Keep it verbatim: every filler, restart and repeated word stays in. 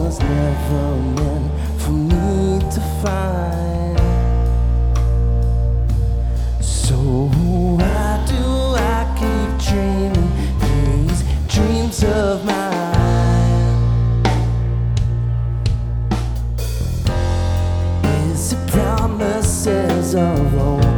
was never meant for me to find. So why do I keep dreaming these dreams of mine? Is it promises of old?